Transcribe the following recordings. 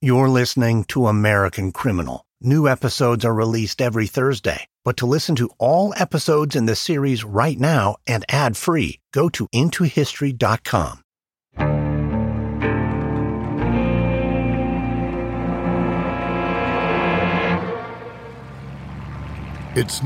You're listening to American Criminal. New episodes are released every Thursday. But to listen to all episodes in the series right now and ad-free, go to intohistory.com. It's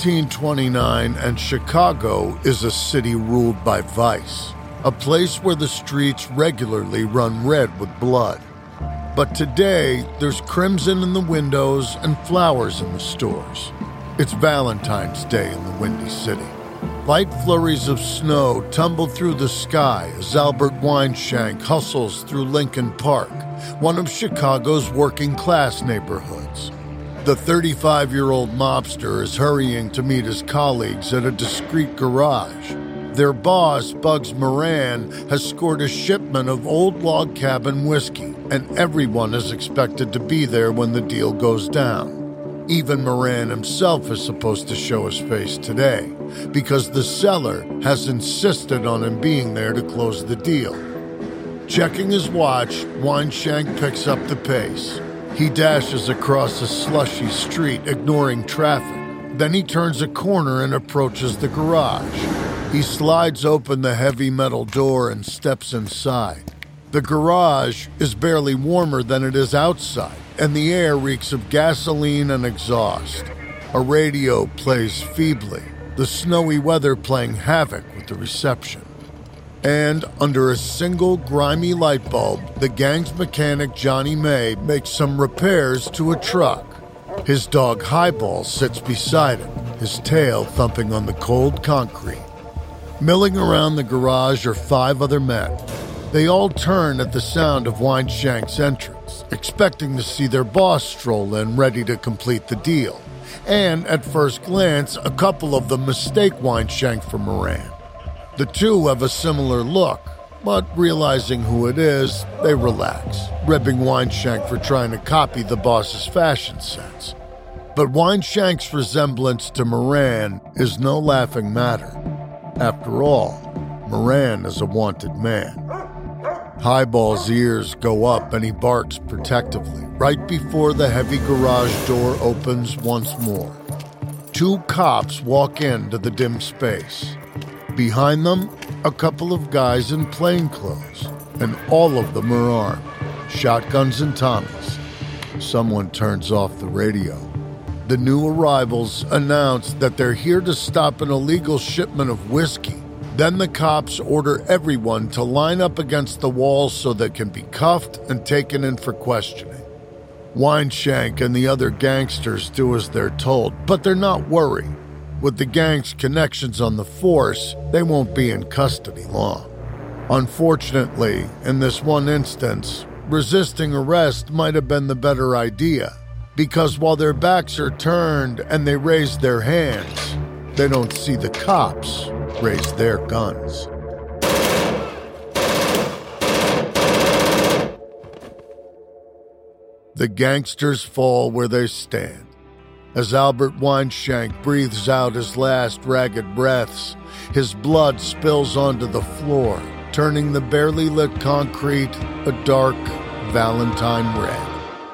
1929, and Chicago is a city ruled by vice, a place where the streets regularly run red with blood. But today, there's crimson in the windows and flowers in the stores. It's Valentine's Day in the Windy City. Light flurries of snow tumble through the sky as Albert Weinshank hustles through Lincoln Park, one of Chicago's working-class neighborhoods. The 35-year-old mobster is hurrying to meet his colleagues at a discreet garage. Their boss, Bugs Moran, has scored a shipment of Old Log Cabin whiskey, and everyone is expected to be there when the deal goes down. Even Moran himself is supposed to show his face today, because the seller has insisted on him being there to close the deal. Checking his watch, Weinshank picks up the pace. He dashes across a slushy street, ignoring traffic. Then he turns a corner and approaches the garage. He slides open the heavy metal door and steps inside. The garage is barely warmer than it is outside, and the air reeks of gasoline and exhaust. A radio plays feebly, the snowy weather playing havoc with the reception. And under a single grimy light bulb, the gang's mechanic Johnny May makes some repairs to a truck. His dog Highball sits beside him, his tail thumping on the cold concrete. Milling around the garage are 5 other men. They all turn at the sound of Weinshank's entrance, expecting to see their boss stroll in ready to complete the deal. And at first glance, a couple of them mistake Weinshank for Moran. The two have a similar look, but realizing who it is, they relax, ribbing Weinshank for trying to copy the boss's fashion sense. But Weinshank's resemblance to Moran is no laughing matter. After all, Moran is a wanted man. Highball's ears go up and he barks protectively right before the heavy garage door opens once more. 2 cops walk into the dim space. Behind them, a couple of guys in plainclothes, and all of them are armed, shotguns and Tommies. Someone turns off the radio. The new arrivals announce that they're here to stop an illegal shipment of whiskey. Then the cops order everyone to line up against the wall so they can be cuffed and taken in for questioning. Weinshank and the other gangsters do as they're told, but they're not worried. With the gang's connections on the force, they won't be in custody long. Unfortunately, in this one instance, resisting arrest might have been the better idea, because while their backs are turned and they raise their hands, they don't see the cops raise their guns. The gangsters fall where they stand. As Albert Weinshank breathes out his last ragged breaths, his blood spills onto the floor, turning the barely lit concrete a dark Valentine red.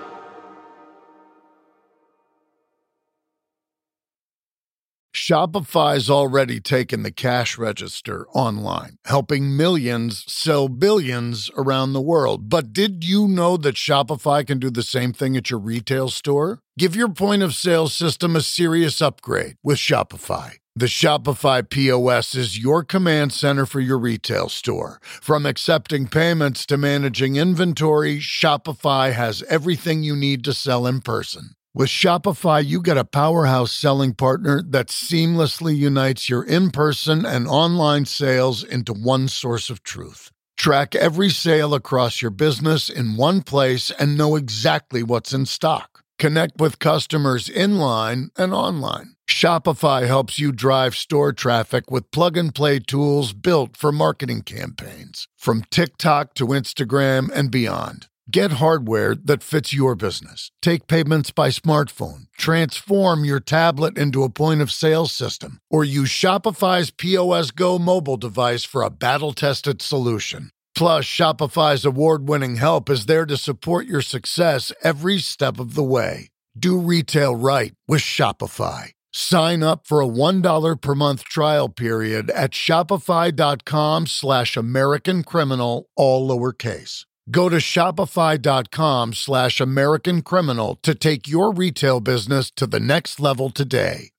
Shopify's already taken the cash register online, helping millions sell billions around the world. But did you know that Shopify can do the same thing at your retail store? Give your point of sale system a serious upgrade with Shopify. The Shopify POS is your command center for your retail store. From accepting payments to managing inventory, Shopify has everything you need to sell in person. With Shopify, you get a powerhouse selling partner that seamlessly unites your in-person and online sales into one source of truth. Track every sale across your business in one place and know exactly what's in stock. Connect with customers in-line and online. Shopify helps you drive store traffic with plug-and-play tools built for marketing campaigns, from TikTok to Instagram and beyond. Get hardware that fits your business. Take payments by smartphone. Transform your tablet into a point-of-sale system. Or use Shopify's POS Go mobile device for a battle-tested solution. Plus, Shopify's award-winning help is there to support your success every step of the way. Do retail right with Shopify. Sign up for a $1 per month trial period at shopify.com/American Criminal, all lowercase. Go to shopify.com/American Criminal to take your retail business to the next level today.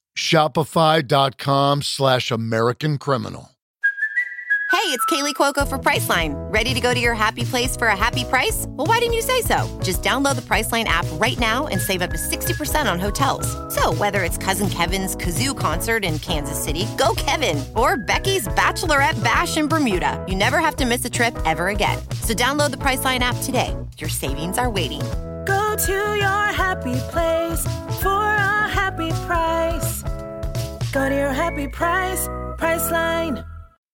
Shopify.com/American Criminal. Hey, it's Kaylee Cuoco for Priceline. Ready to go to your happy place for a happy price? Well, why didn't you say so? Just download the Priceline app right now and save up to 60% on hotels. So whether it's Cousin Kevin's Kazoo Concert in Kansas City, go Kevin, or Becky's Bachelorette Bash in Bermuda, you never have to miss a trip ever again. So download the Priceline app today. Your savings are waiting. Go to your happy place for a happy price. Go to your happy price, Priceline.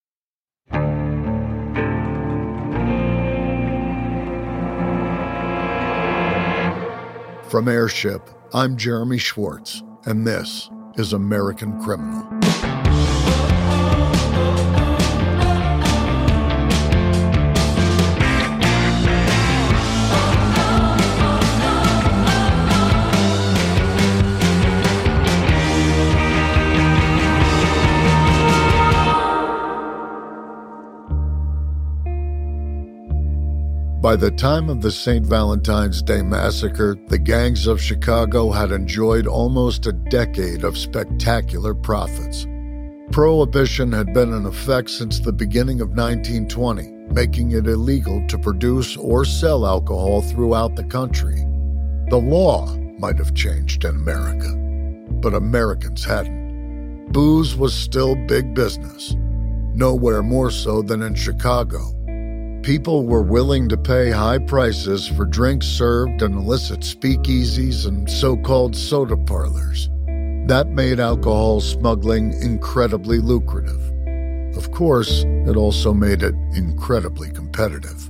From Airship, I'm Jeremy Schwartz, and this is American Criminal. By the time of the St. Valentine's Day Massacre, the gangs of Chicago had enjoyed almost a decade of spectacular profits. Prohibition had been in effect since the beginning of 1920, making it illegal to produce or sell alcohol throughout the country. The law might have changed in America, but Americans hadn't. Booze was still big business, nowhere more so than in Chicago. People were willing to pay high prices for drinks served in illicit speakeasies and so-called soda parlors. That made alcohol smuggling incredibly lucrative. Of course, it also made it incredibly competitive.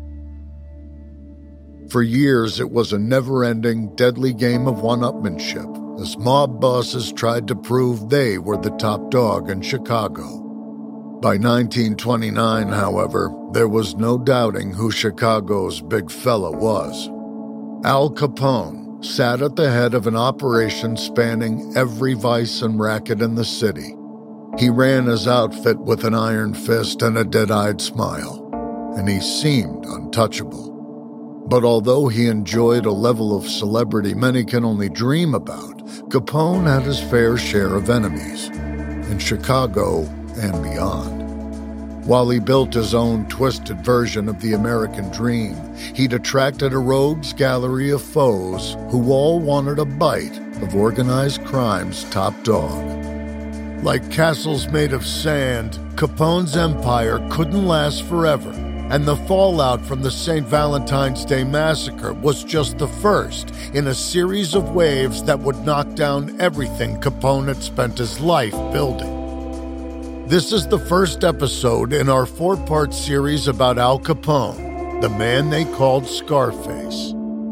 For years, it was a never-ending, deadly game of one-upmanship as mob bosses tried to prove they were the top dog in Chicago. By 1929, however, there was no doubting who Chicago's big fella was. Al Capone sat at the head of an operation spanning every vice and racket in the city. He ran his outfit with an iron fist and a dead-eyed smile, and he seemed untouchable. But although he enjoyed a level of celebrity many can only dream about, Capone had his fair share of enemies, in Chicago and beyond. While he built his own twisted version of the American dream, he'd attracted a rogues gallery of foes who all wanted a bite of organized crime's top dog. Like castles made of sand, Capone's empire couldn't last forever, and the fallout from the St. Valentine's Day Massacre was just the first in a series of waves that would knock down everything Capone had spent his life building. This is the first episode in our 4-part series about Al Capone, the man they called Scarface.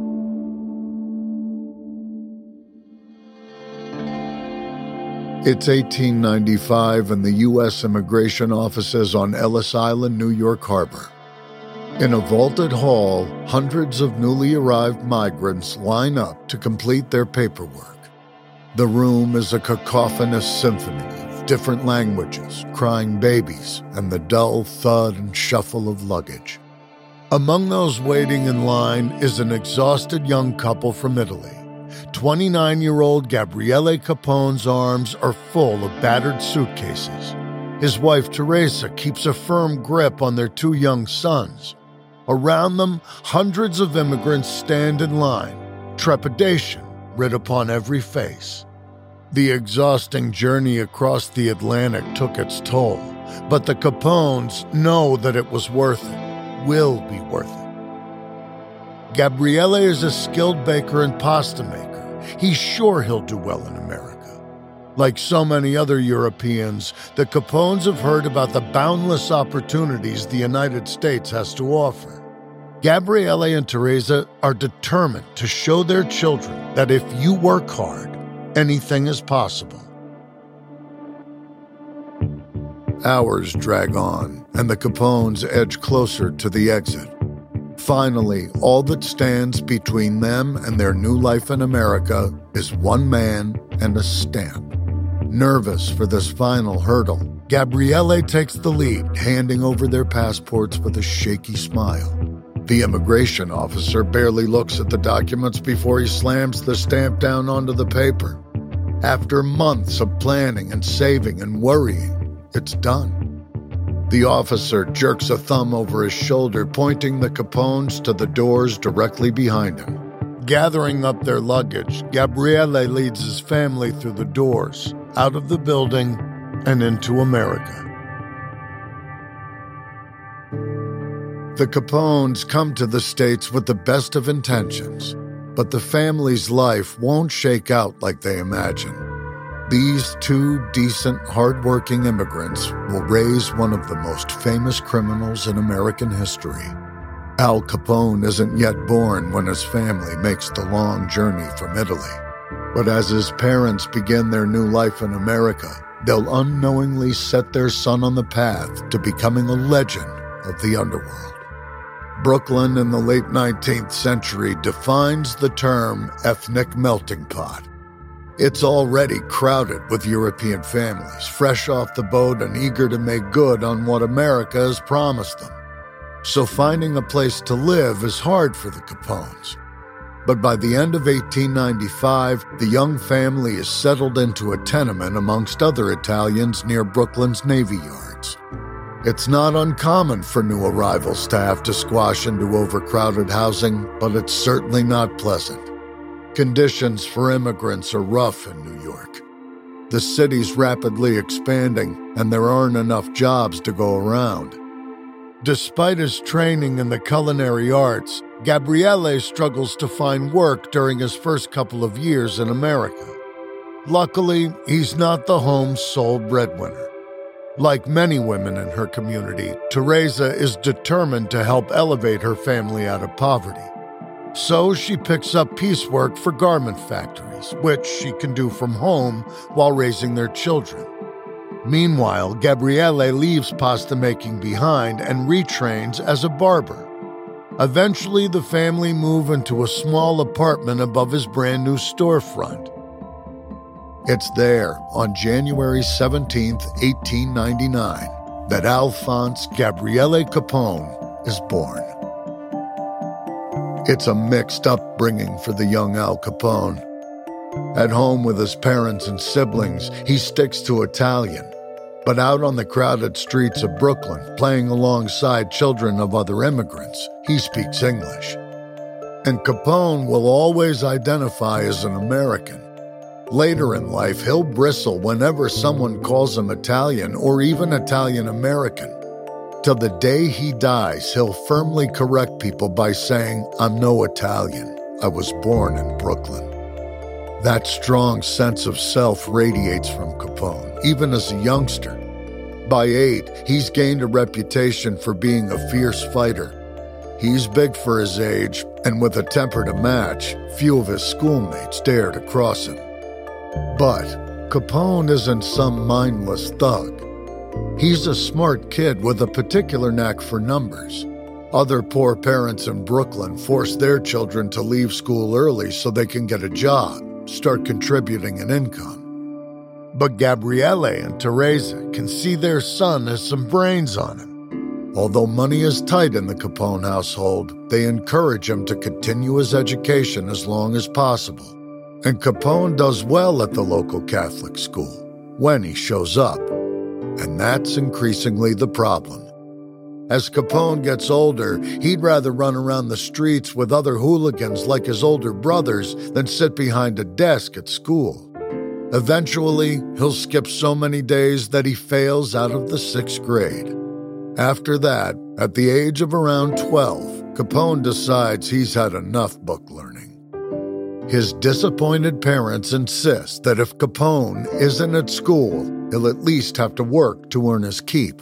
It's 1895 and the U.S. immigration offices on Ellis Island, New York Harbor. In a vaulted hall, hundreds of newly arrived migrants line up to complete their paperwork. The room is a cacophonous symphony of different languages, crying babies, and the dull thud and shuffle of luggage. Among those waiting in line is an exhausted young couple from Italy. 29-year-old Gabriele Capone's arms are full of battered suitcases. His wife, Teresa, keeps a firm grip on their 2 young sons. Around them, hundreds of immigrants stand in line, trepidation writ upon every face. The exhausting journey across the Atlantic took its toll, but the Capones know that it was worth it, will be worth it. Gabriele is a skilled baker and pasta maker. He's sure he'll do well in America. Like so many other Europeans, the Capones have heard about the boundless opportunities the United States has to offer. Gabriele and Teresa are determined to show their children that if you work hard, anything is possible. Hours drag on, and the Capones edge closer to the exit. Finally, all that stands between them and their new life in America is one man and a stamp. Nervous for this final hurdle, Gabriele takes the lead, handing over their passports with a shaky smile. The immigration officer barely looks at the documents before he slams the stamp down onto the paper. After months of planning and saving and worrying, it's done. The officer jerks a thumb over his shoulder, pointing the Capones to the doors directly behind him. Gathering up their luggage, Gabriele leads his family through the doors, out of the building, and into America. The Capones come to the States with the best of intentions, but the family's life won't shake out like they imagine. These two decent, hard-working immigrants will raise one of the most famous criminals in American history. Al Capone isn't yet born when his family makes the long journey from Italy. But as his parents begin their new life in America, they'll unknowingly set their son on the path to becoming a legend of the underworld. Brooklyn in the late 19th century defines the term ethnic melting pot. It's already crowded with European families, fresh off the boat and eager to make good on what America has promised them. So finding a place to live is hard for the Capones. But by the end of 1895, the young family is settled into a tenement amongst other Italians near Brooklyn's Navy Yards. It's not uncommon for new arrivals to have to squash into overcrowded housing, but it's certainly not pleasant. Conditions for immigrants are rough in New York. The city's rapidly expanding, and there aren't enough jobs to go around. Despite his training in the culinary arts, Gabriele struggles to find work during his first couple of years in America. Luckily, he's not the home's sole breadwinner. Like many women in her community, Teresa is determined to help elevate her family out of poverty. So she picks up piecework for garment factories, which she can do from home while raising their children. Meanwhile, Gabriele leaves pasta making behind and retrains as a barber. Eventually, the family move into a small apartment above his brand new storefront. It's there, on January 17, 1899, that Alphonse Gabriele Capone is born. It's a mixed upbringing for the young Al Capone. At home with his parents and siblings, he sticks to Italian. But out on the crowded streets of Brooklyn, playing alongside children of other immigrants, he speaks English. And Capone will always identify as an American. Later in life, he'll bristle whenever someone calls him Italian or even Italian-American. Till the day he dies, he'll firmly correct people by saying, "I'm no Italian. I was born in Brooklyn." That strong sense of self radiates from Capone, even as a youngster. By 8, he's gained a reputation for being a fierce fighter. He's big for his age, and with a temper to match, few of his schoolmates dare to cross him. But Capone isn't some mindless thug. He's a smart kid with a particular knack for numbers. Other poor parents in Brooklyn force their children to leave school early so they can get a job, start contributing an income. But Gabriele and Teresa can see their son has some brains on him. Although money is tight in the Capone household, they encourage him to continue his education as long as possible. And Capone does well at the local Catholic school, when he shows up. And that's increasingly the problem. As Capone gets older, he'd rather run around the streets with other hooligans like his older brothers than sit behind a desk at school. Eventually, he'll skip so many days that he fails out of the 6th grade. After that, at the age of around 12, Capone decides he's had enough book learning. His disappointed parents insist that if Capone isn't at school, he'll at least have to work to earn his keep.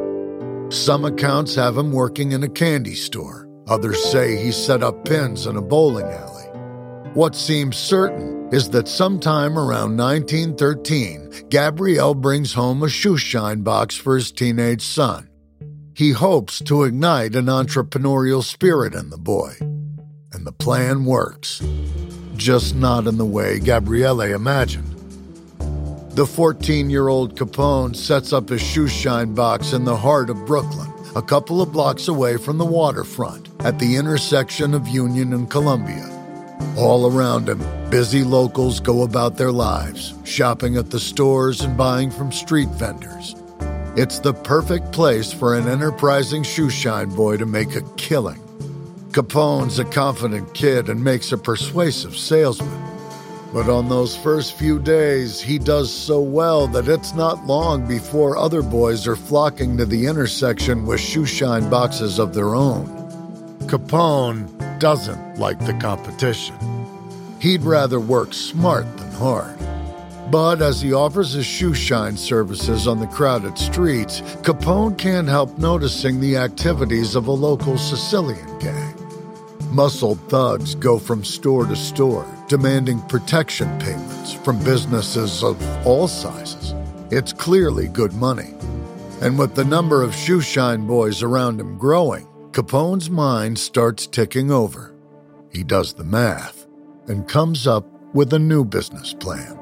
Some accounts have him working in a candy store. Others say he set up pins in a bowling alley. What seems certain is that sometime around 1913, Gabrielle brings home a shoe shine box for his teenage son. He hopes to ignite an entrepreneurial spirit in the boy. And the plan works. Just not in the way Gabrielle imagined. The 14-year-old Capone sets up his shoe shine box in the heart of Brooklyn, a couple of blocks away from the waterfront, at the intersection of Union and Columbia. All around him, busy locals go about their lives, shopping at the stores and buying from street vendors. It's the perfect place for an enterprising shoe shine boy to make a killing. Capone's a confident kid and makes a persuasive salesman. But on those first few days, he does so well that it's not long before other boys are flocking to the intersection with shoe shine boxes of their own. Capone doesn't like the competition. He'd rather work smart than hard. But as he offers his shoe shine services on the crowded streets, Capone can't help noticing the activities of a local Sicilian gang. Muscled thugs go from store to store, demanding protection payments from businesses of all sizes. It's clearly good money. And with the number of shoe shine boys around him growing, Capone's mind starts ticking over. He does the math and comes up with a new business plan.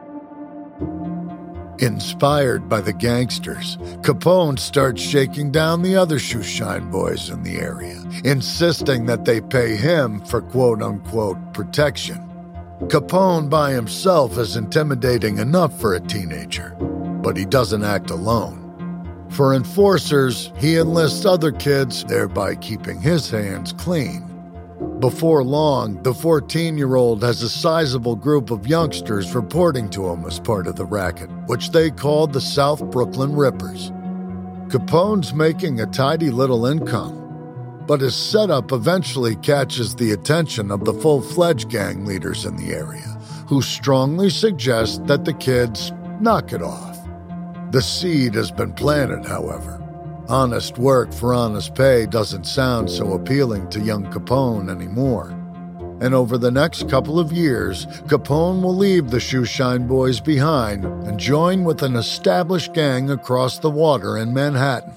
Inspired by the gangsters, Capone starts shaking down the other shoe shine boys in the area, insisting that they pay him for quote-unquote protection. Capone by himself is intimidating enough for a teenager, but he doesn't act alone. For enforcers, he enlists other kids, thereby keeping his hands clean. Before long, the 14-year-old has a sizable group of youngsters reporting to him as part of the racket, which they called the South Brooklyn Rippers. Capone's making a tidy little income, but his setup eventually catches the attention of the full-fledged gang leaders in the area, who strongly suggest that the kids knock it off. The seed has been planted, however. Honest work for honest pay doesn't sound so appealing to young Capone anymore. And over the next couple of years, Capone will leave the shoe shine boys behind and join with an established gang across the water in Manhattan.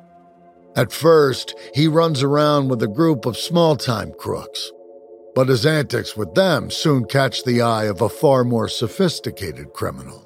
At first, he runs around with a group of small-time crooks, but his antics with them soon catch the eye of a far more sophisticated criminal.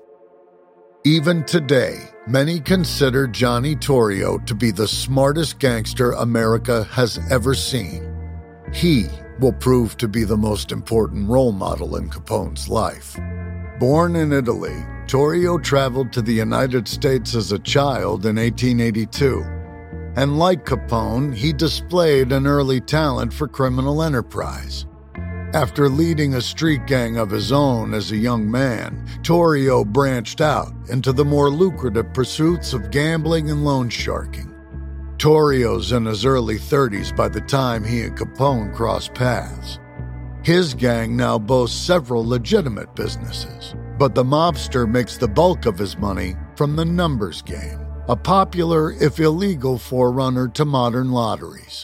Even today, many consider Johnny Torrio to be the smartest gangster America has ever seen. He will prove to be the most important role model in Capone's life. Born in Italy, Torrio traveled to the United States as a child in 1882. And like Capone, he displayed an early talent for criminal enterprise. After leading a street gang of his own as a young man, Torrio branched out into the more lucrative pursuits of gambling and loan sharking. Torrio's in his early 30s by the time he and Capone cross paths. His gang now boasts several legitimate businesses, but the mobster makes the bulk of his money from the numbers game, a popular, if illegal, forerunner to modern lotteries.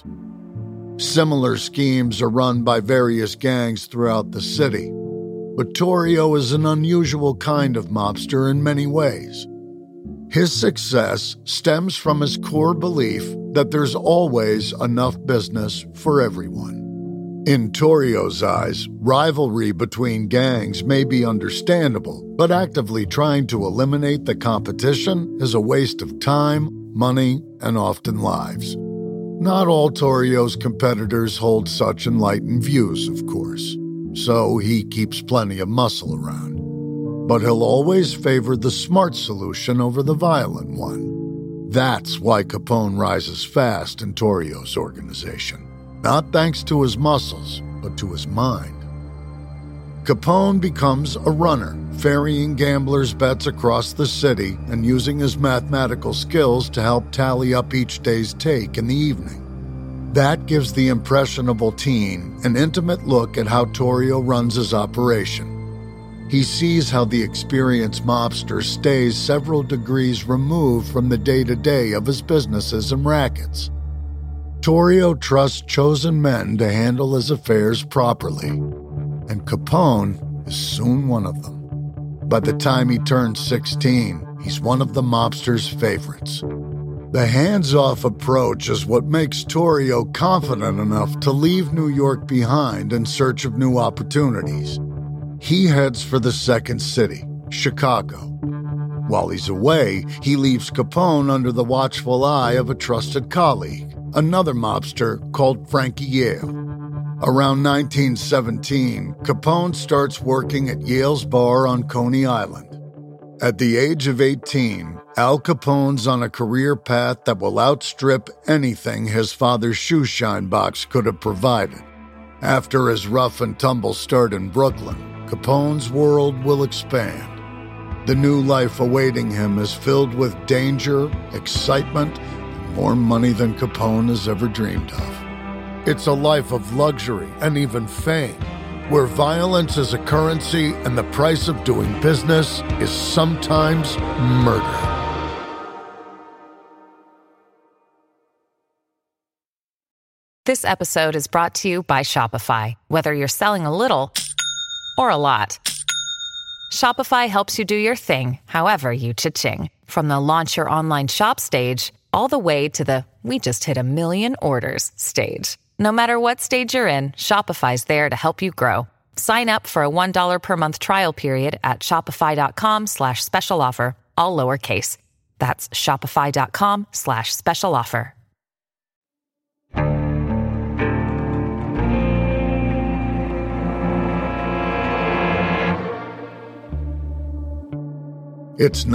Similar schemes are run by various gangs throughout the city, but Torrio is an unusual kind of mobster in many ways. His success stems from his core belief that there's always enough business for everyone. In Torrio's eyes, rivalry between gangs may be understandable, but actively trying to eliminate the competition is a waste of time, money, and often lives. Not all Torrio's competitors hold such enlightened views, of course, so he keeps plenty of muscle around. But he'll always favor the smart solution over the violent one. That's why Capone rises fast in Torrio's organization, not thanks to his muscles, but to his mind. Capone becomes a runner, ferrying gamblers' bets across the city and using his mathematical skills to help tally up each day's take in the evening. That gives the impressionable teen an intimate look at how Torrio runs his operation. He sees how the experienced mobster stays several degrees removed from the day-to-day of his businesses and rackets. Torrio trusts chosen men to handle his affairs properly, and Capone is soon one of them. By the time he turns 16, he's one of the mobster's favorites. The hands-off approach is what makes Torrio confident enough to leave New York behind in search of new opportunities. He heads for the second city, Chicago. While he's away, he leaves Capone under the watchful eye of a trusted colleague, another mobster called Frankie Yale. Around 1917, Capone starts working at Yale's bar on Coney Island. At the age of 18, Al Capone's on a career path that will outstrip anything his father's shoeshine box could have provided. After his rough and tumble start in Brooklyn, Capone's world will expand. The new life awaiting him is filled with danger, excitement, and more money than Capone has ever dreamed of. It's a life of luxury and even fame, where violence is a currency and the price of doing business is sometimes murder. This episode is brought to you by Shopify. Whether you're selling a little or a lot, Shopify helps you do your thing, however you cha-ching. From the launch your online shop stage, all the way to the we just hit 1 million orders stage. No matter what stage you're in, Shopify's there to help you grow. Sign up for a $1 per month trial period at shopify.com/special offer, all lowercase. That's shopify.com/special offer. It's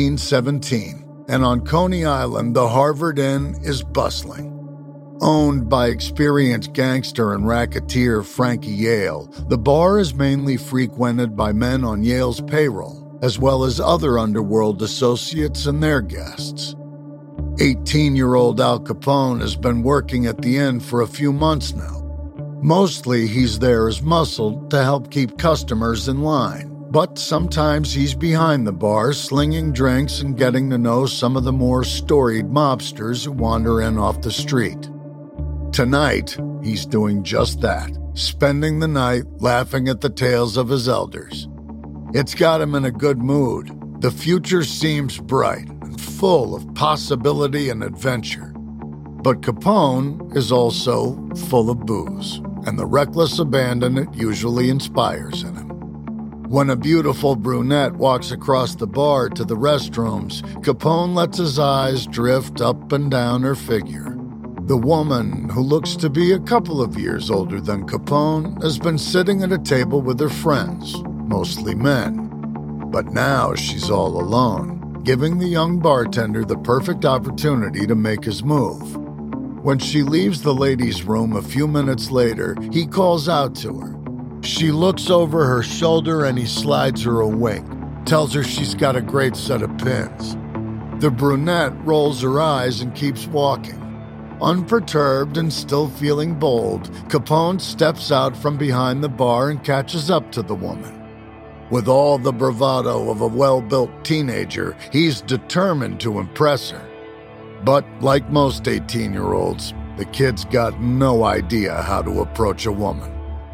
1917, and on Coney Island, the Harvard Inn is bustling. Owned by experienced gangster and racketeer Frankie Yale, the bar is mainly frequented by men on Yale's payroll, as well as other underworld associates and their guests. 18-year-old Al Capone has been working at the inn for a few months now. Mostly he's there as muscle to help keep customers in line. But sometimes he's behind the bar, slinging drinks and getting to know some of the more storied mobsters who wander in off the street. Tonight, he's doing just that, spending the night laughing at the tales of his elders. It's got him in a good mood. The future seems bright and full of possibility and adventure. But Capone is also full of booze, and the reckless abandon it usually inspires in him. When a beautiful brunette walks across the bar to the restrooms, Capone lets his eyes drift up and down her figure. The woman, who looks to be a couple of years older than Capone, has been sitting at a table with her friends, mostly men. But now she's all alone, giving the young bartender the perfect opportunity to make his move. When she leaves the ladies' room a few minutes later, he calls out to her. She looks over her shoulder and he slides her a wink, tells her she's got a great set of pins. The brunette rolls her eyes and keeps walking. Unperturbed and still feeling bold, Capone steps out from behind the bar and catches up to the woman. With all the bravado of a well-built teenager, he's determined to impress her. But like most 18-year-olds, the kid's got no idea how to approach a woman.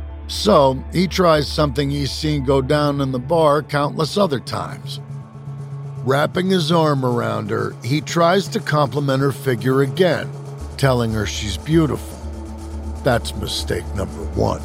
So he tries something he's seen go down in the bar countless other times. Wrapping his arm around her, he tries to compliment her figure again, telling her she's beautiful. That's mistake number 1.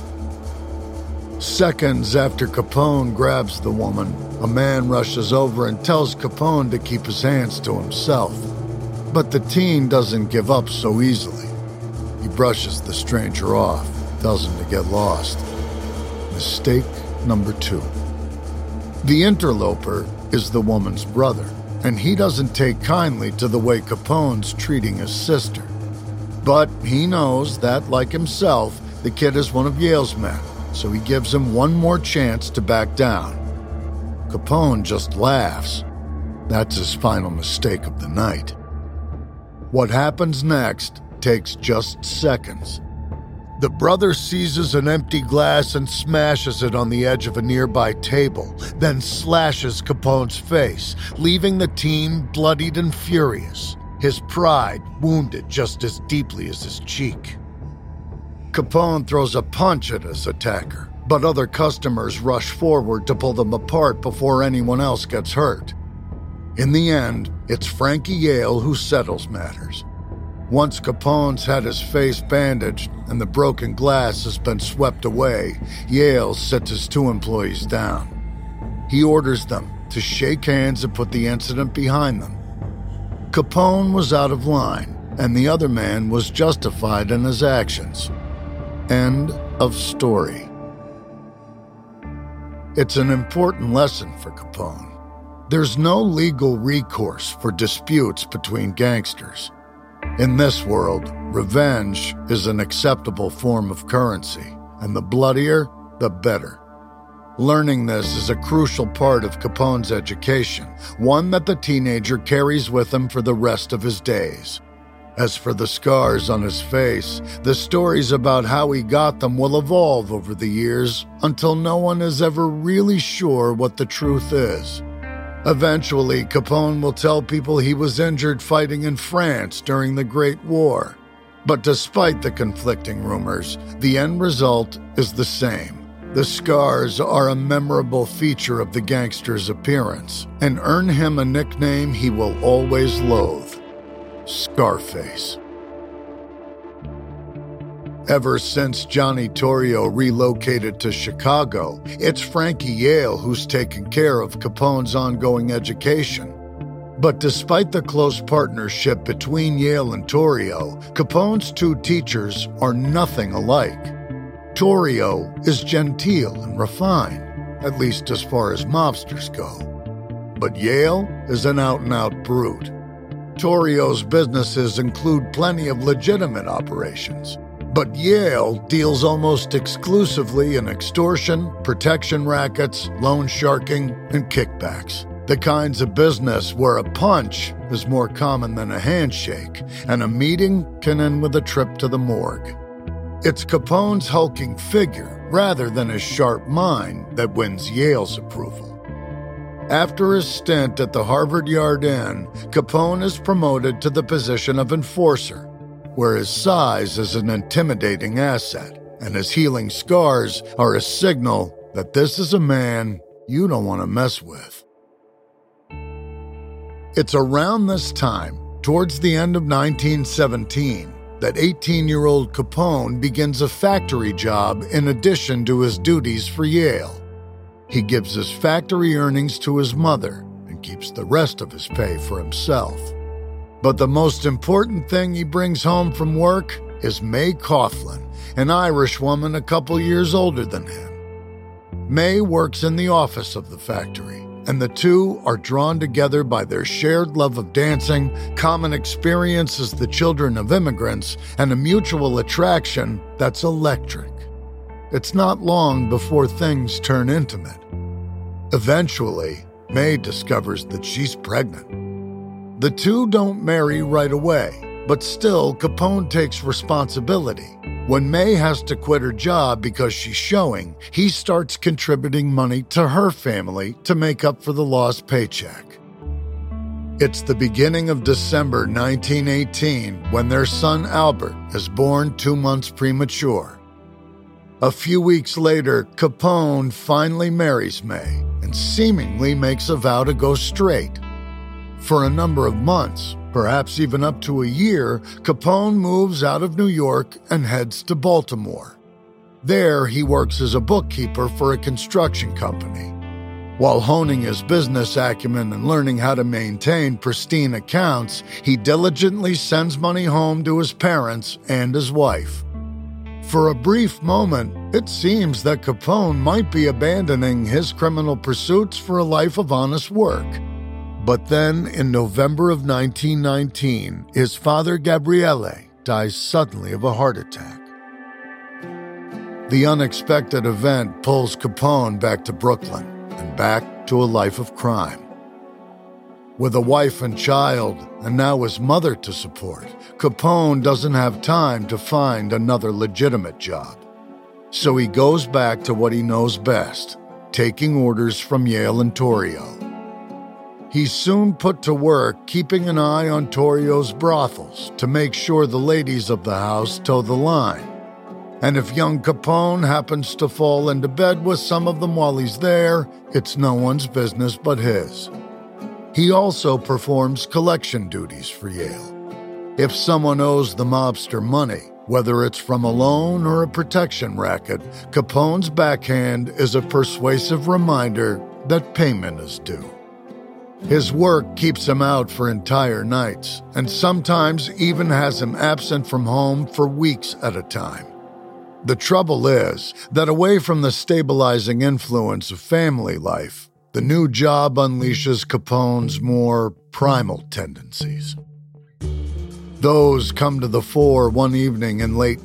Seconds after Capone grabs the woman, a man rushes over and tells Capone to keep his hands to himself. But the teen doesn't give up so easily. He brushes the stranger off, tells him to get lost. Mistake number 2. The interloper is the woman's brother, and he doesn't take kindly to the way Capone's treating his sister. But he knows that, like himself, the kid is one of Yale's men, so he gives him one more chance to back down. Capone just laughs. That's his final mistake of the night. What happens next takes just seconds. The brother seizes an empty glass and smashes it on the edge of a nearby table, then slashes Capone's face, leaving the teen bloodied and furious, his pride wounded just as deeply as his cheek. Capone throws a punch at his attacker, but other customers rush forward to pull them apart before anyone else gets hurt. In the end, it's Frankie Yale who settles matters. Once Capone's had his face bandaged and the broken glass has been swept away, Yale sits his two employees down. He orders them to shake hands and put the incident behind them. Capone was out of line, and the other man was justified in his actions. End of story. It's an important lesson for Capone. There's no legal recourse for disputes between gangsters. In this world, revenge is an acceptable form of currency, and the bloodier, the better. Learning this is a crucial part of Capone's education, one that the teenager carries with him for the rest of his days. As for the scars on his face, the stories about how he got them will evolve over the years until no one is ever really sure what the truth is. Eventually, Capone will tell people he was injured fighting in France during the Great War. But despite the conflicting rumors, the end result is the same. The scars are a memorable feature of the gangster's appearance and earn him a nickname he will always loathe: Scarface. Ever since Johnny Torrio relocated to Chicago, it's Frankie Yale who's taken care of Capone's ongoing education. But despite the close partnership between Yale and Torrio, Capone's two teachers are nothing alike. Torrio is genteel and refined, at least as far as mobsters go. But Yale is an out-and-out brute. Torrio's businesses include plenty of legitimate operations, but Yale deals almost exclusively in extortion, protection rackets, loan sharking, and kickbacks. The kinds of business where a punch is more common than a handshake, and a meeting can end with a trip to the morgue. It's Capone's hulking figure, rather than his sharp mind, that wins Yale's approval. After his stint at the Harvard Yard Inn, Capone is promoted to the position of enforcer, where his size is an intimidating asset, and his healing scars are a signal that this is a man you don't want to mess with. It's around this time, towards the end of 1917, that 18-year-old Capone begins a factory job in addition to his duties for Yale. He gives his factory earnings to his mother and keeps the rest of his pay for himself. But the most important thing he brings home from work is May Coughlin, an Irish woman a couple years older than him. May works in the office of the factory, and the two are drawn together by their shared love of dancing, common experience as the children of immigrants, and a mutual attraction that's electric. It's not long before things turn intimate. Eventually, May discovers that she's pregnant. The two don't marry right away, but still Capone takes responsibility. When May has to quit her job because she's showing, he starts contributing money to her family to make up for the lost paycheck. It's the beginning of December 1918 when their son Albert is born 2 months premature. A few weeks later, Capone finally marries May and seemingly makes a vow to go straight. For a number of months, perhaps even up to a year, Capone moves out of New York and heads to Baltimore. There, he works as a bookkeeper for a construction company. While honing his business acumen and learning how to maintain pristine accounts, he diligently sends money home to his parents and his wife. For a brief moment, it seems that Capone might be abandoning his criminal pursuits for a life of honest work. But then, in November of 1919, his father Gabriele dies suddenly of a heart attack. The unexpected event pulls Capone back to Brooklyn and back to a life of crime. With a wife and child, and now his mother to support, Capone doesn't have time to find another legitimate job. So he goes back to what he knows best, taking orders from Yale and Torrio. He's soon put to work keeping an eye on Torrio's brothels to make sure the ladies of the house toe the line. And if young Capone happens to fall into bed with some of them while he's there, it's no one's business but his. He also performs collection duties for Yale. If someone owes the mobster money, whether it's from a loan or a protection racket, Capone's backhand is a persuasive reminder that payment is due. His work keeps him out for entire nights, and sometimes even has him absent from home for weeks at a time. The trouble is that away from the stabilizing influence of family life, the new job unleashes Capone's more primal tendencies. Those come to the fore one evening in late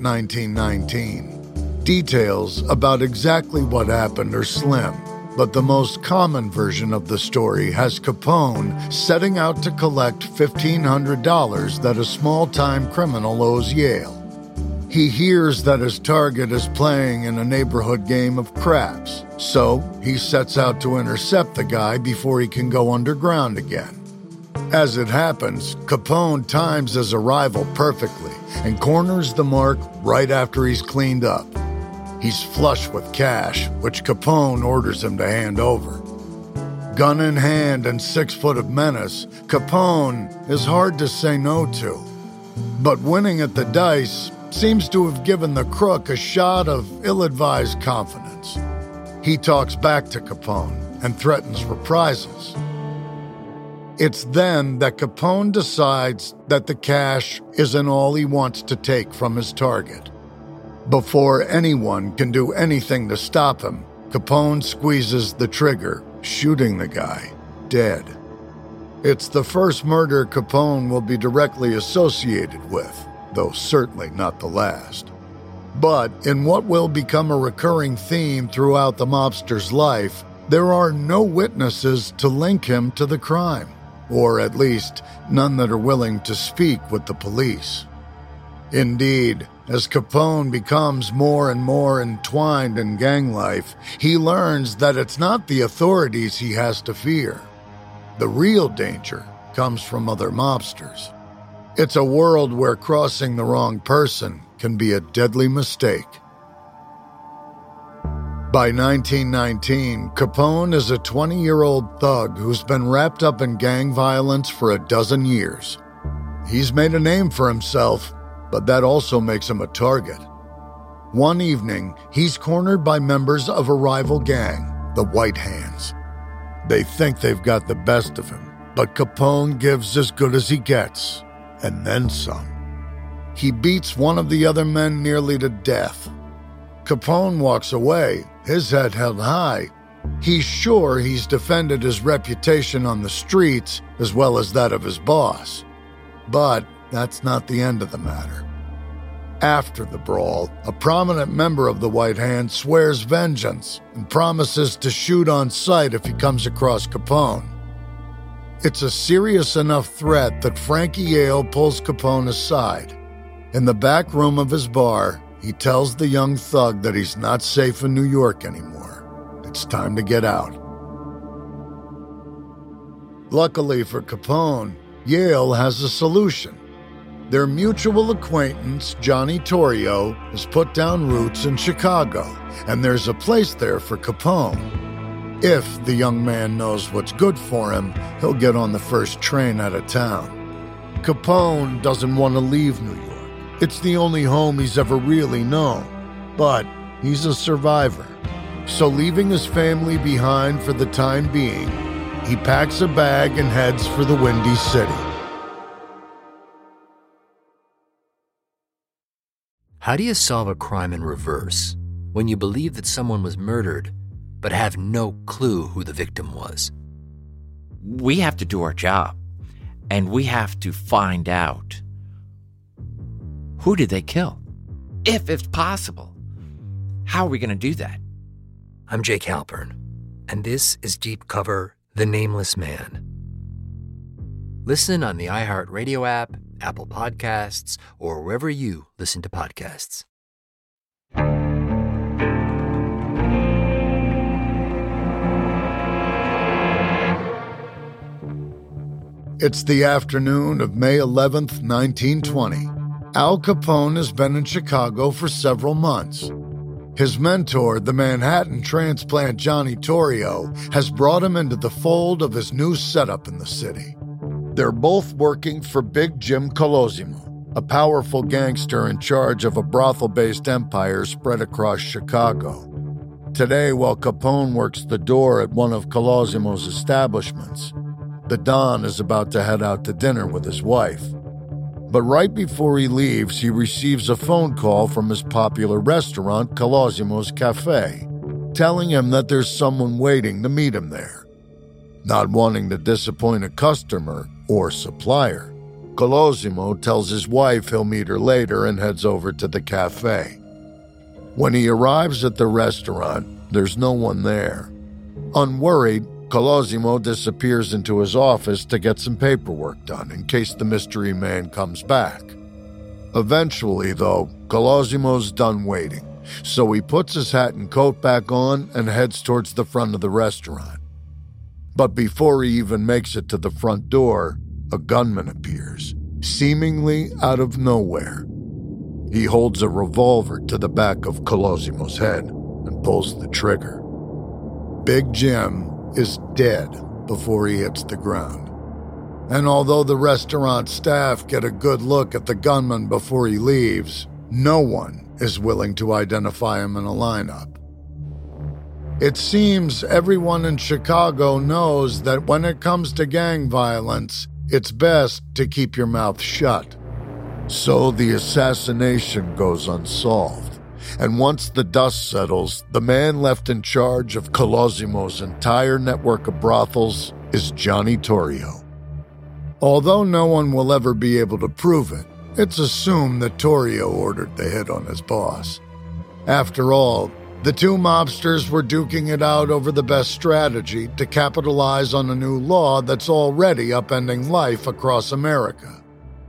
1919. Details about exactly what happened are slim, but the most common version of the story has Capone setting out to collect $1,500 that a small-time criminal owes Yale. He hears that his target is playing in a neighborhood game of craps, so he sets out to intercept the guy before he can go underground again. As it happens, Capone times his arrival perfectly and corners the mark right after he's cleaned up. He's flush with cash, which Capone orders him to hand over. Gun in hand and 6 foot of menace, Capone is hard to say no to. But winning at the dice seems to have given the crook a shot of ill-advised confidence. He talks back to Capone and threatens reprisals. It's then that Capone decides that the cash isn't all he wants to take from his target. Before anyone can do anything to stop him, Capone squeezes the trigger, shooting the guy dead. It's the first murder Capone will be directly associated with, though certainly not the last. But in what will become a recurring theme throughout the mobster's life, there are no witnesses to link him to the crime. Or at least none that are willing to speak with the police. Indeed, as Capone becomes more and more entwined in gang life, he learns that it's not the authorities he has to fear. The real danger comes from other mobsters. It's a world where crossing the wrong person can be a deadly mistake. By 1919, Capone is a 20-year-old thug who's been wrapped up in gang violence for a dozen years. He's made a name for himself, but that also makes him a target. One evening, he's cornered by members of a rival gang, the White Hands. They think they've got the best of him, but Capone gives as good as he gets, and then some. He beats one of the other men nearly to death. Capone walks away, his head held high. He's sure he's defended his reputation on the streets as well as that of his boss. But that's not the end of the matter. After the brawl, a prominent member of the White Hand swears vengeance and promises to shoot on sight if he comes across Capone. It's a serious enough threat that Frankie Yale pulls Capone aside. In the back room of his bar, he tells the young thug that he's not safe in New York anymore. It's time to get out. Luckily for Capone, Yale has a solution. Their mutual acquaintance, Johnny Torrio, has put down roots in Chicago, and there's a place there for Capone. If the young man knows what's good for him, he'll get on the first train out of town. Capone doesn't want to leave New York. It's the only home he's ever really known, but he's a survivor. So leaving his family behind for the time being, he packs a bag and heads for the Windy City. How do you solve a crime in reverse when you believe that someone was murdered but have no clue who the victim was? We have to do our job, and we have to find out who did they kill, if it's possible. How are we going to do that? I'm Jake Halpern, and this is Deep Cover: The Nameless Man. Listen on the iHeartRadio app, Apple Podcasts, or wherever you listen to podcasts. It's the afternoon of May 11th, 1920. Al Capone has been in Chicago for several months. His mentor, the Manhattan transplant Johnny Torrio, has brought him into the fold of his new setup in the city. They're both working for Big Jim Colosimo, a powerful gangster in charge of a brothel-based empire spread across Chicago. Today, while Capone works the door at one of Colosimo's establishments, the Don is about to head out to dinner with his wife. But right before he leaves, he receives a phone call from his popular restaurant, Colosimo's Cafe, telling him that there's someone waiting to meet him there. Not wanting to disappoint a customer or supplier, Colosimo tells his wife he'll meet her later and heads over to the cafe. When he arrives at the restaurant, there's no one there. Unworried, Colosimo disappears into his office to get some paperwork done in case the mystery man comes back. Eventually, though, Colosimo's done waiting, so he puts his hat and coat back on and heads towards the front of the restaurant. But before he even makes it to the front door, a gunman appears, seemingly out of nowhere. He holds a revolver to the back of Colosimo's head and pulls the trigger. Big Jim is dead before he hits the ground. And although the restaurant staff get a good look at the gunman before he leaves, no one is willing to identify him in a lineup. It seems everyone in Chicago knows that when it comes to gang violence, it's best to keep your mouth shut. So the assassination goes unsolved. And once the dust settles, the man left in charge of Colosimo's entire network of brothels is Johnny Torrio. Although no one will ever be able to prove it, it's assumed that Torrio ordered the hit on his boss. After all, the two mobsters were duking it out over the best strategy to capitalize on a new law that's already upending life across America.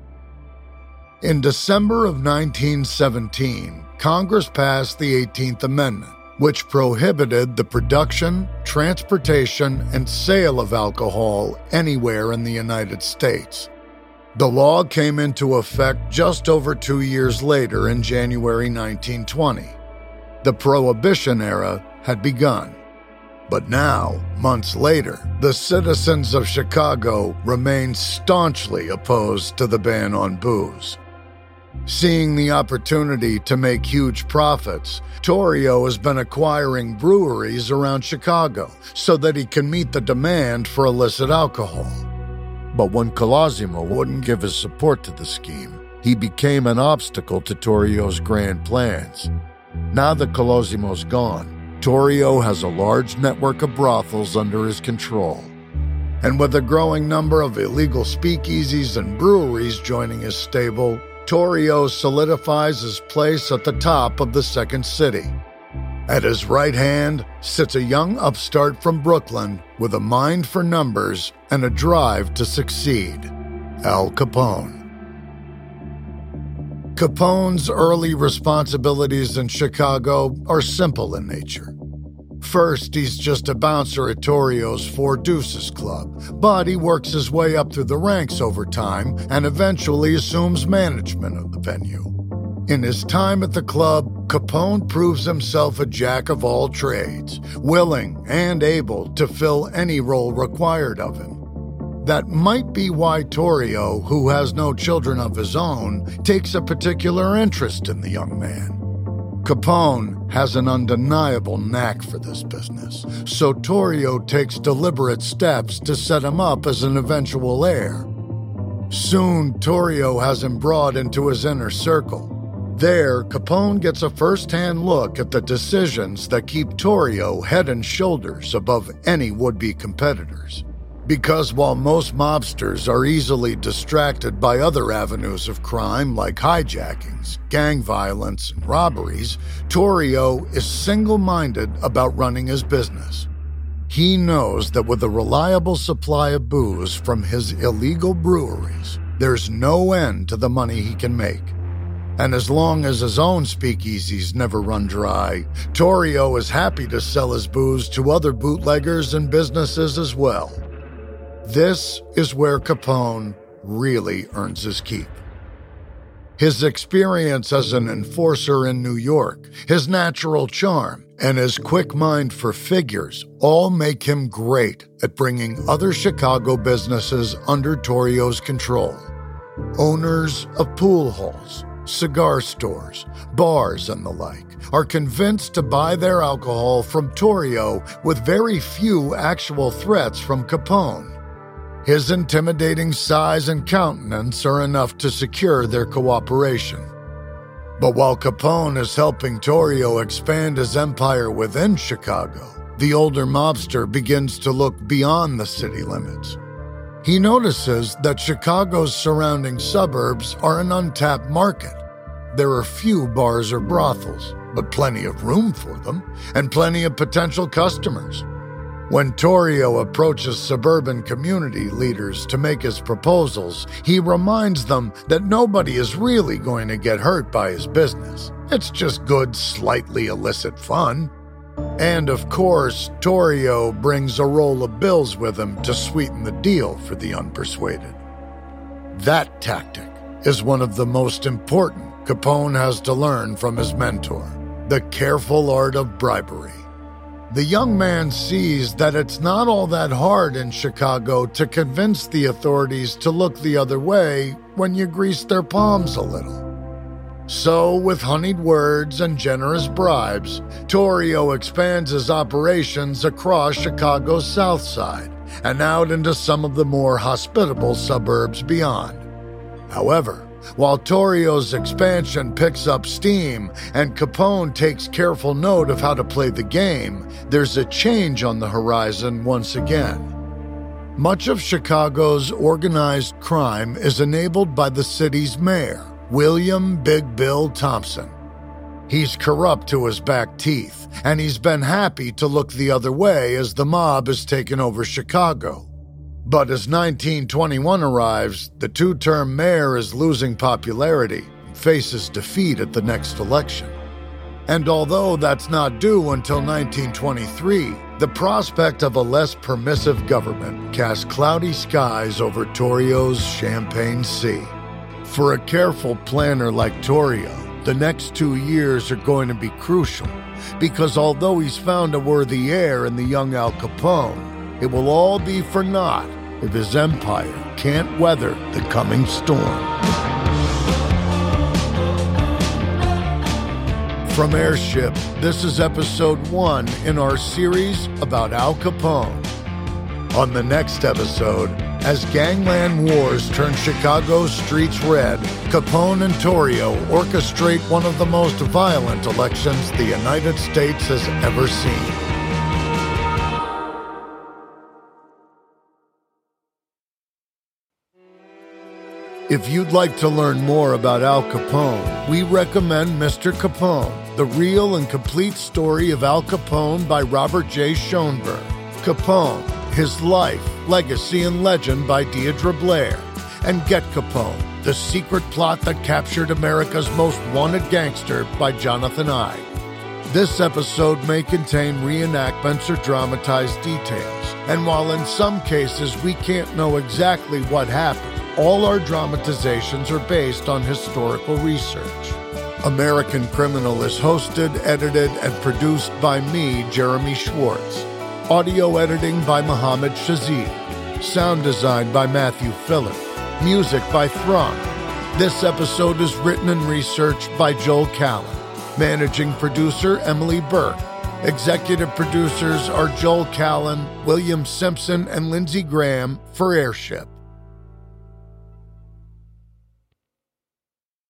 In December of 1917, Congress passed the 18th Amendment, which prohibited the production, transportation, and sale of alcohol anywhere in the United States. The law came into effect just over 2 years later in January 1920. The Prohibition era had begun. But now, months later, the citizens of Chicago remain staunchly opposed to the ban on booze. Seeing the opportunity to make huge profits, Torrio has been acquiring breweries around Chicago so that he can meet the demand for illicit alcohol. But when Colosimo wouldn't give his support to the scheme, he became an obstacle to Torrio's grand plans. Now that Colosimo's gone, Torrio has a large network of brothels under his control. And with a growing number of illegal speakeasies and breweries joining his stable, Torrio solidifies his place at the top of the second city. At his right hand sits a young upstart from Brooklyn with a mind for numbers and a drive to succeed, Al Capone. Capone's early responsibilities in Chicago are simple in nature. First, he's just a bouncer at Torrio's Four Deuces Club, but he works his way up through the ranks over time and eventually assumes management of the venue. In his time at the club, Capone proves himself a jack of all trades, willing and able to fill any role required of him. That might be why Torrio, who has no children of his own, takes a particular interest in the young man. Capone has an undeniable knack for this business, so Torrio takes deliberate steps to set him up as an eventual heir. Soon, Torrio has him brought into his inner circle. There, Capone gets a first-hand look at the decisions that keep Torrio head and shoulders above any would-be competitors. Because while most mobsters are easily distracted by other avenues of crime like hijackings, gang violence, and robberies, Torrio is single-minded about running his business. He knows that with a reliable supply of booze from his illegal breweries, there's no end to the money he can make. And as long as his own speakeasies never run dry, Torrio is happy to sell his booze to other bootleggers and businesses as well. This is where Capone really earns his keep. His experience as an enforcer in New York, his natural charm, and his quick mind for figures all make him great at bringing other Chicago businesses under Torrio's control. Owners of pool halls, cigar stores, bars, and the like are convinced to buy their alcohol from Torrio with very few actual threats from Capone. His intimidating size and countenance are enough to secure their cooperation. But while Capone is helping Torrio expand his empire within Chicago, the older mobster begins to look beyond the city limits. He notices that Chicago's surrounding suburbs are an untapped market. There are few bars or brothels, but plenty of room for them, and plenty of potential customers. When Torrio approaches suburban community leaders to make his proposals, he reminds them that nobody is really going to get hurt by his business. It's just good, slightly illicit fun. And of course, Torrio brings a roll of bills with him to sweeten the deal for the unpersuaded. That tactic is one of the most important Capone has to learn from his mentor, the careful art of bribery. The young man sees that it's not all that hard in Chicago to convince the authorities to look the other way when you grease their palms a little. So, with honeyed words and generous bribes, Torrio expands his operations across Chicago's South Side and out into some of the more hospitable suburbs beyond. However, while Torrio's expansion picks up steam and Capone takes careful note of how to play the game, there's a change on the horizon once again. Much of Chicago's organized crime is enabled by the city's mayor, William Big Bill Thompson. He's corrupt to his back teeth, and he's been happy to look the other way as the mob has taken over Chicago. But as 1921 arrives, the two-term mayor is losing popularity and faces defeat at the next election. And although that's not due until 1923, the prospect of a less permissive government casts cloudy skies over Torrio's Champagne Sea. For a careful planner like Torrio, the next 2 years are going to be crucial, because although he's found a worthy heir in the young Al Capone, it will all be for naught if his empire can't weather the coming storm. From Airship, this is episode 1 in our series about Al Capone. On the next episode, as gangland wars turn Chicago's streets red, Capone and Torrio orchestrate one of the most violent elections the United States has ever seen. If you'd like to learn more about Al Capone, we recommend Mr. Capone, the real and complete story of Al Capone by Robert J. Schoenberg. Capone, His Life, Legacy, and Legend by Deidre Blair. And Get Capone, The Secret Plot That Captured America's Most Wanted Gangster by Jonathan Ive. This episode may contain reenactments or dramatized details, and while in some cases we can't know exactly what happened, all our dramatizations are based on historical research. American Criminal is hosted, edited, and produced by me, Jeremy Schwartz. Audio editing by Mohammed Shazid. Sound design by Matthew Filler. Music by Throng. This episode is written and researched by Joel Callan. Managing producer Emily Burke. Executive producers are Joel Callan, William Simpson, and Lindsey Graham for Airship.